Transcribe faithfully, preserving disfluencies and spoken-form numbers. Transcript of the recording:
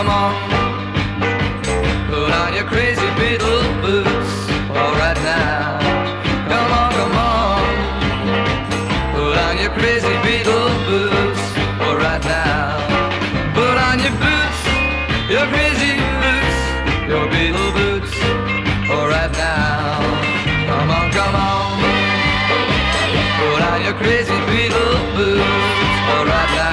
come on. Put on your crazy Beatle boots. All right now. Come on, come on. Put on your crazy Beatle boots. All right now. Put on your boots, your crazy boots, your Beatle boots. All right now. Come on, come on. Put on your crazy Beatle boots. All right now.